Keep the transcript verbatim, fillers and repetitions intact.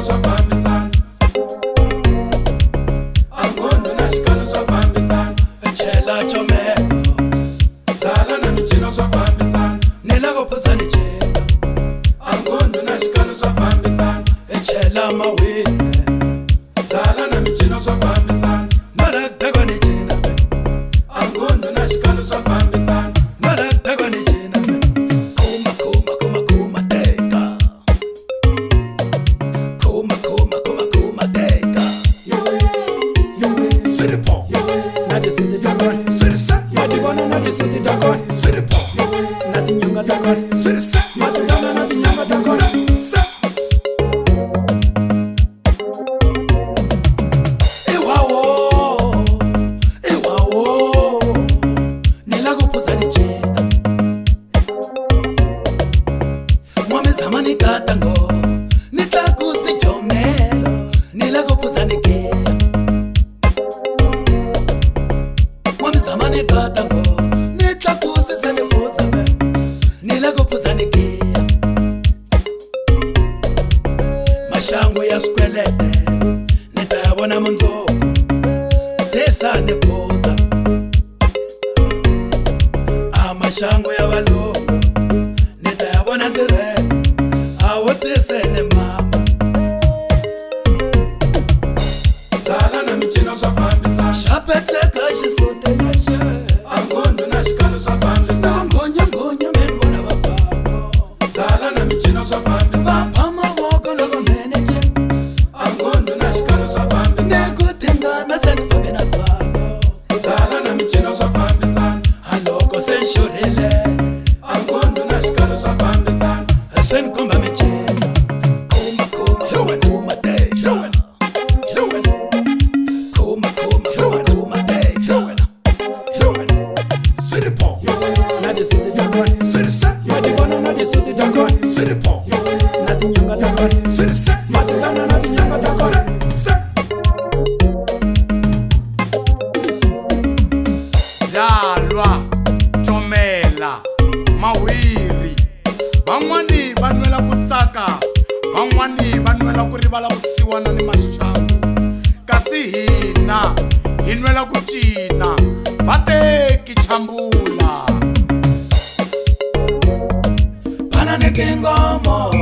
swa fambisana. Angondo na xikalo swa fambisana. Chela chomelo Zala na michino swa fambisana. nila kupuzani chela Angondo na xikalo swa fambisana. chela mawini Zala na michino swa fambisana. nala dagwani chena me Angondo na xikalo swa fambisana. nala dagwani chena me kuma kuma kuma kuma teka kuma kuma kuma kuma teka City Pop. nadi sidi dagwani City Set. nadi bona nadi sidi dagwani City Pop. nadi nyunga dagwani City Set. nadi sana nadi sama dagwani Set. Ewawo, ewawo, nila kupuzani chena Mwame zamani katango, nitakusi chomelo Nila kupuzani kea Mwame zamani katango, nitakusi sanifuzame Nila kupuzani kea Mashango ya skwelete nitayabona munzoko tesa nepoza amashango yabalongo nitayabona ndirene awotese ne mama Zala na michino swa fambisana. shapetseka xisutelashe Angondo na xikalo swa fambisana. ngonyongonya menvona vapano Zala na michino swa fambisana. vapha mavoko loko meneje Angondo na xikalo swa fambisana. nekutingana setifambe na tsalo Zala na michino swa fambisana. haloko senxurile Angondo na xikalo swa fambisana. senkomba michino kuma kuma kuma kuma day kuma kuma kuma kuma kuma day City Pop. nadi sidi dagwani City Set. nadi bona nadi sidi dagwani City Pop. nadi nyunga dagwani City Set. nadi sana nadi sama dagwani Set. Jalwa, Chomela, Mawiri. Van'wani va nwela ku tsaka, van'wani va nwela ku rivala vusiwana ni maxangu. Kasi hina hi nwela ku cina, vateki chambula. bana nekingomo